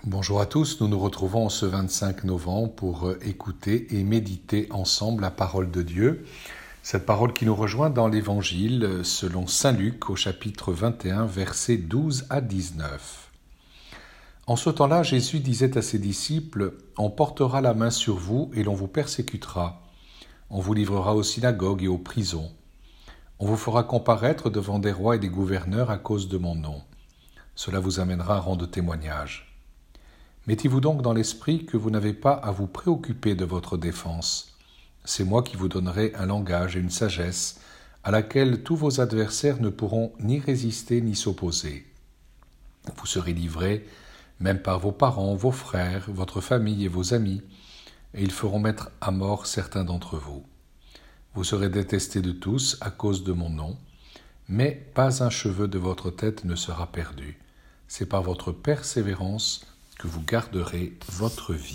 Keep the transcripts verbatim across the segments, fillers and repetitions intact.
Bonjour à tous, nous nous retrouvons ce vingt-cinq novembre pour écouter et méditer ensemble la parole de Dieu. Cette parole qui nous rejoint dans l'Évangile selon saint Luc au chapitre vingt et un, versets douze à dix-neuf. En ce temps-là, Jésus disait à ses disciples : « On portera la main sur vous et l'on vous persécutera. On vous livrera aux synagogues et aux prisons. On vous fera comparaître devant des rois et des gouverneurs à cause de mon nom. Cela vous amènera à rendre témoignage. Mettez-vous donc dans l'esprit que vous n'avez pas à vous préoccuper de votre défense. C'est moi qui vous donnerai un langage et une sagesse à laquelle tous vos adversaires ne pourront ni résister ni s'opposer. Vous serez livrés même par vos parents, vos frères, votre famille et vos amis, et ils feront mettre à mort certains d'entre vous. Vous serez détestés de tous à cause de mon nom, mais pas un cheveu de votre tête ne sera perdu. C'est par votre persévérance que vous garderez votre vie. »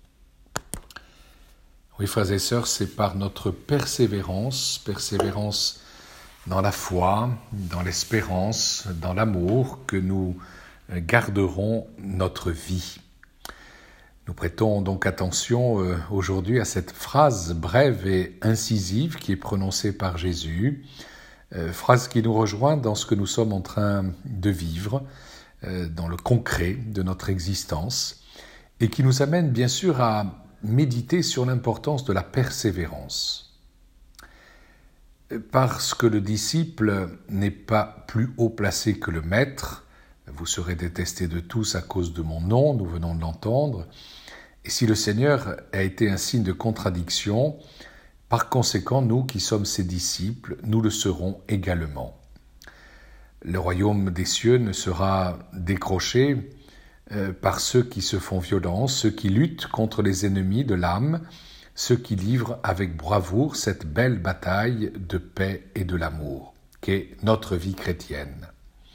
Oui, frères et sœurs, c'est par notre persévérance, persévérance dans la foi, dans l'espérance, dans l'amour, que nous garderons notre vie. Nous prêtons donc attention euh, aujourd'hui à cette phrase brève et incisive qui est prononcée par Jésus, euh, phrase qui nous rejoint dans ce que nous sommes en train de vivre, euh, dans le concret de notre existence, et qui nous amène bien sûr à méditer sur l'importance de la persévérance. Parce que le disciple n'est pas plus haut placé que le maître, vous serez détestés de tous à cause de mon nom, nous venons de l'entendre, et si le Seigneur a été un signe de contradiction, par conséquent, nous qui sommes ses disciples, nous le serons également. Le royaume des cieux ne sera décroché euh, par ceux qui se font violence, ceux qui luttent contre les ennemis de l'âme, ceux qui livrent avec bravoure cette belle bataille de paix et de l'amour, qu'est notre vie chrétienne.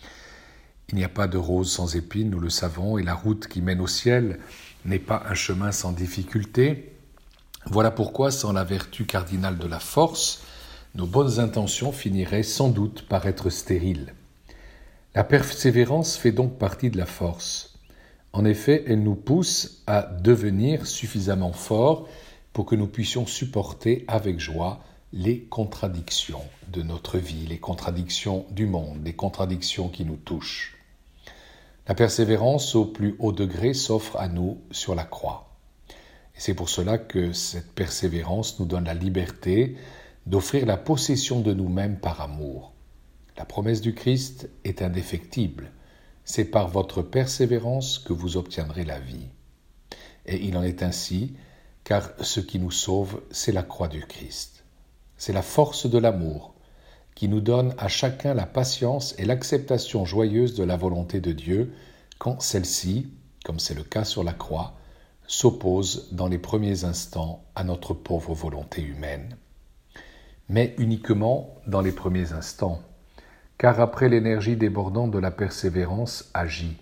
Il n'y a pas de rose sans épines, nous le savons, et la route qui mène au ciel n'est pas un chemin sans difficulté. Voilà pourquoi, sans la vertu cardinale de la force, nos bonnes intentions finiraient sans doute par être stériles. La persévérance fait donc partie de la force. En effet, elle nous pousse à devenir suffisamment forts pour que nous puissions supporter avec joie les contradictions de notre vie, les contradictions du monde, les contradictions qui nous touchent. La persévérance au plus haut degré s'offre à nous sur la croix. Et c'est pour cela que cette persévérance nous donne la liberté d'offrir la possession de nous-mêmes par amour. La promesse du Christ est indéfectible. C'est par votre persévérance que vous obtiendrez la vie. Et il en est ainsi, car ce qui nous sauve, c'est la croix du Christ. C'est la force de l'amour qui nous donne à chacun la patience et l'acceptation joyeuse de la volonté de Dieu quand celle-ci, comme c'est le cas sur la croix, s'oppose dans les premiers instants à notre pauvre volonté humaine. Mais uniquement dans les premiers instants, car après l'énergie débordante de la persévérance agit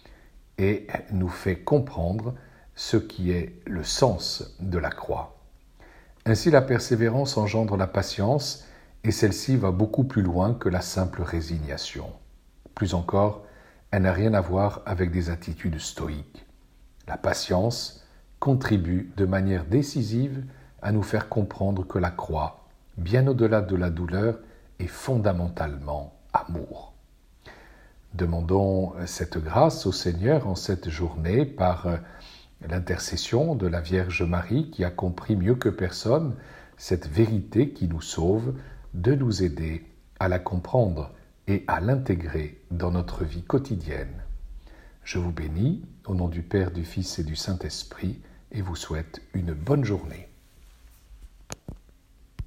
et nous fait comprendre ce qui est le sens de la croix. Ainsi la persévérance engendre la patience et celle-ci va beaucoup plus loin que la simple résignation. Plus encore, elle n'a rien à voir avec des attitudes stoïques. La patience contribue de manière décisive à nous faire comprendre que la croix, bien au-delà de la douleur, est fondamentalement amour. Demandons cette grâce au Seigneur en cette journée par l'intercession de la Vierge Marie qui a compris mieux que personne cette vérité qui nous sauve, de nous aider à la comprendre et à l'intégrer dans notre vie quotidienne. Je vous bénis au nom du Père, du Fils et du Saint-Esprit et vous souhaite une bonne journée.